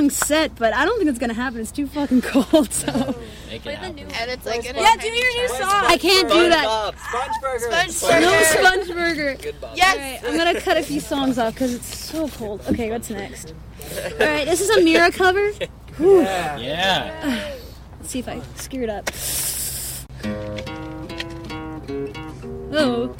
fucking set, but I don't think it's gonna happen. It's too fucking cold, so. Make it happen. And it's like Yeah, do your new song. I can't do that. SpongeBurger. No Sponge Burger. Yes. Alright, I'm gonna cut a few songs off because it's so cold. Okay, what's next? Alright, this is a Mira cover. Whew. Yeah. Let's see if I screw it up. Oh.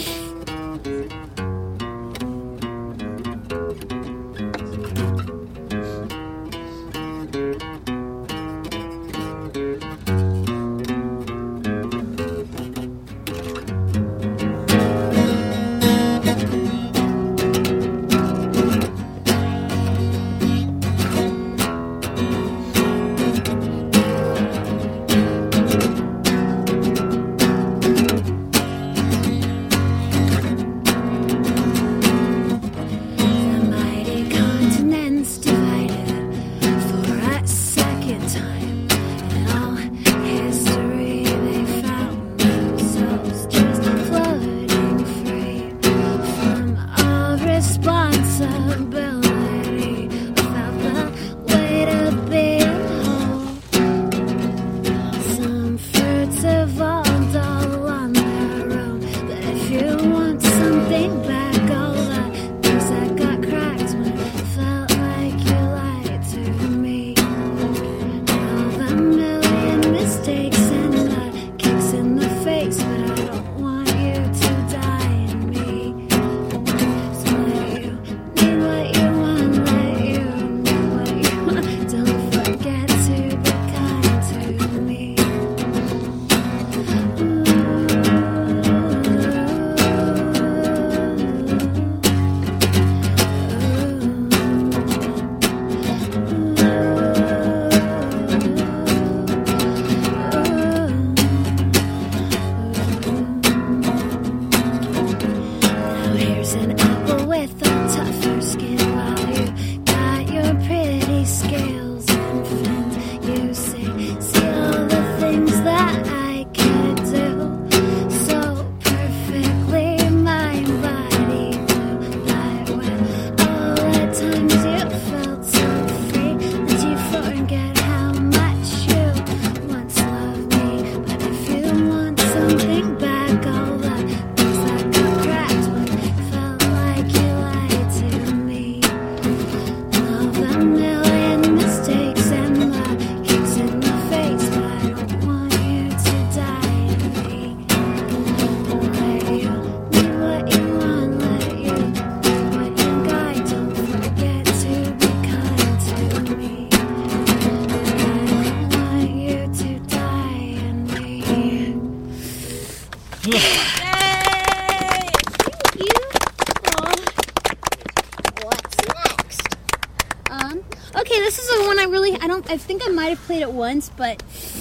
Okay, this is the one I think I might have played it once, but,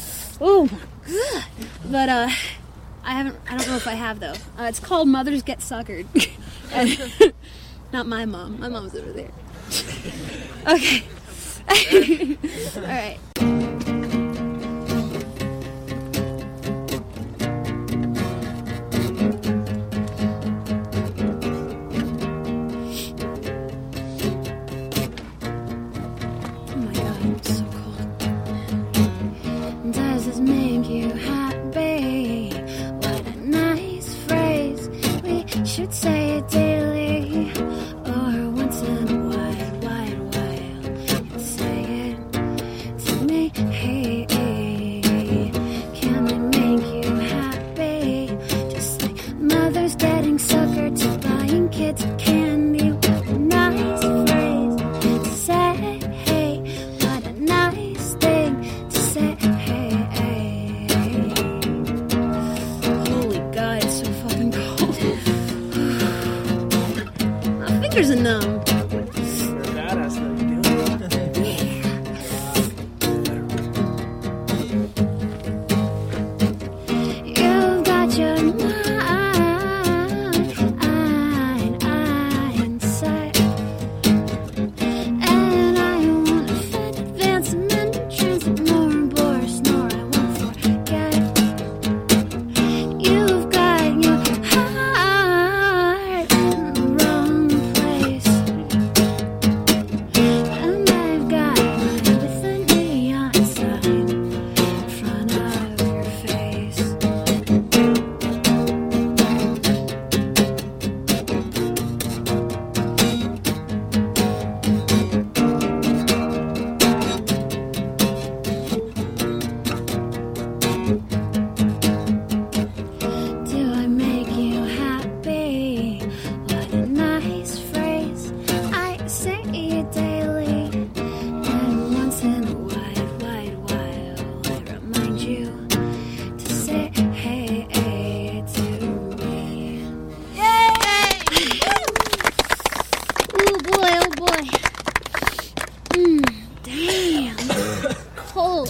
oh my god. But, I don't know if I have, though. It's called Mothers Get Suckered. Not my mom. My mom's over there. Okay. Alright. Should say it daily or once in a while. And say it to me. Hey, can I make you happy? Just like mothers getting suckered to buying kids candy. What a nice phrase to say. Hey, what a nice thing to say. Holy God, it's so fucking cold. Fingers are numb. You're a badass though, you do it. You've got your mind set. And I want to fit advance and then transit more and bore snore. I won't forget. You've got your heart in the wrong place.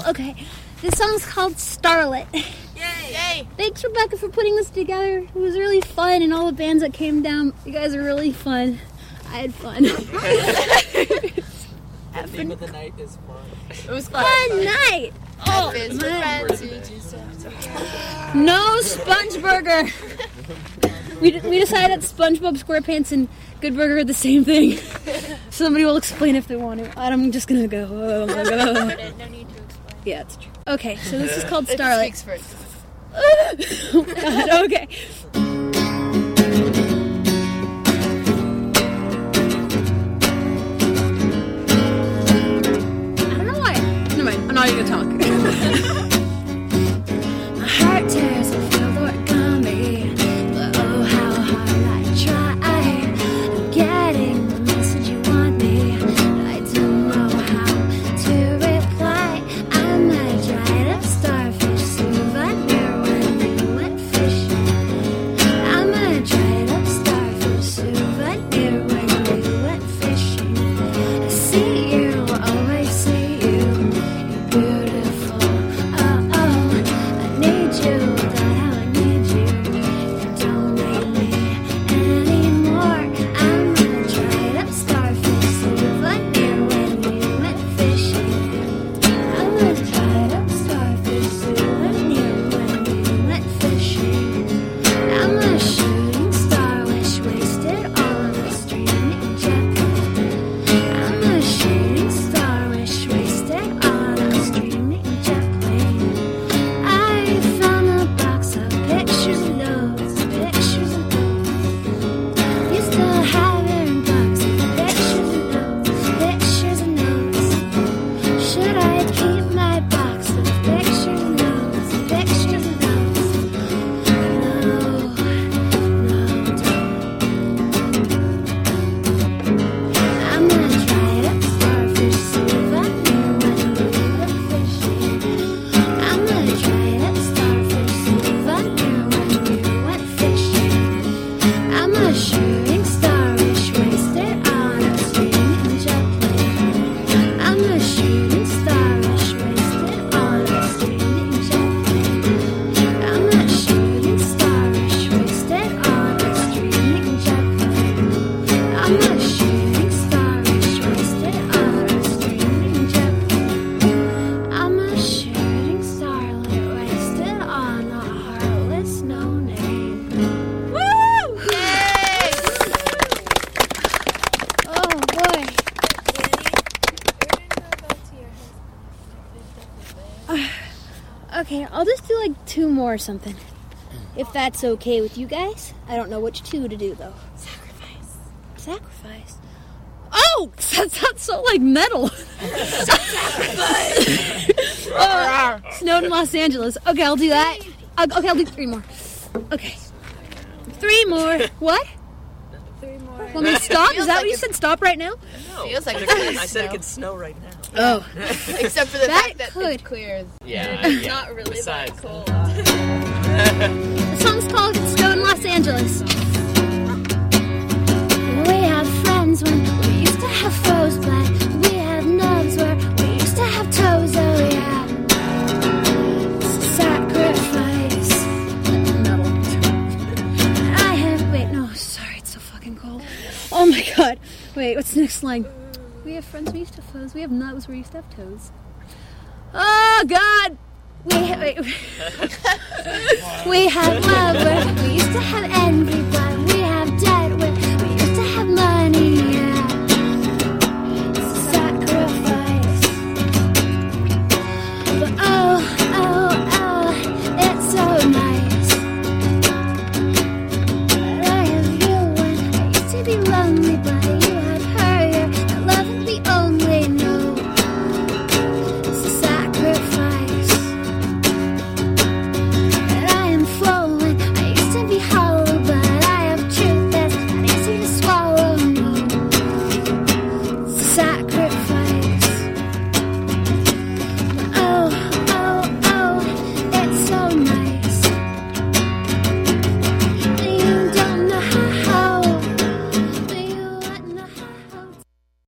Okay, this song's called Starlet. Yay! Thanks, Rebecca, for putting this together. It was really fun, and all the bands that came down, you guys are really fun. I had fun. The theme of the night is fun. It was fun. Fun night. Oh, Friends with man. friends who just No Sponge Burger. We decided that SpongeBob SquarePants and Good Burger are the same thing. Somebody will explain if they want to. I'm just gonna go. No need to explain. Yeah, it's true. Okay, so this is called It Starlet. speaks for itself. Oh God, okay. I don't know why. Never mind. I'm not even gonna talk. My heart tears and feel the origami, but oh how hard I try. I'm getting the message you want me. I don't know how to reply. I'm a dried up starfish souvenir when we went fishing. I'm a dried up starfish souvenir when we went fishing. I see you, always see you. You're beautiful. Oh oh, I need you, that's how I need you. You don't need me anymore. I'm a dried up starfish souvenir when we went fishing. I'm a dried up starfish souvenir when we went fishing. I'm a shooting star wish wasted on a streaming jet plane. I'm a shooting star wish wasted on a streaming jet plane. I found a box of pictures and notes, pictures and notes. You still have it in box of pictures and notes, pictures and notes. Should I keep my box of pictures and notes, pictures and notes? No, don't. I'm a dried up starfish souvenir when we went fishing. I'm a dried up starfish souvenir when we went fishing. I'm a shooting star wish wasted on a streaming jet plane. I'm a shooting star wish wasted on a streaming jet plane. I'm a shooting star wish wasted on a streaming jet plane. I'm a shooting star wish wasted on a streaming jet plane. I'm a shooting starlet wasted on a heartless no name. Woo! Oh boy. Okay, I'll just do like two more or something. If that's okay with you guys. I don't know which two to do though. Sacrifice. Oh! That sounds so like metal. Snowed in Los Angeles. Okay, I'll do that. Okay, I'll do three more. Okay. Three more. What? 3 more. Want me to stop? Is Feels that like what you it's- said? Stop right now? No. Feels like I it's said it snow. could snow right now. Oh. Except for the That fact that could. it's clear. Yeah. It's yeah. not really Besides, that cold. The song's called Snowed in Los Angeles. We have friends when we used to have foes, but we have nubs where we used to have toes. Oh yeah. Sacrifice. Metal. I have. Wait, no. Sorry, it's so fucking cold. Oh my god. Wait, what's the next line? We have friends we used to have foes. We have nubs where we used to have toes. Oh god. We have love where we used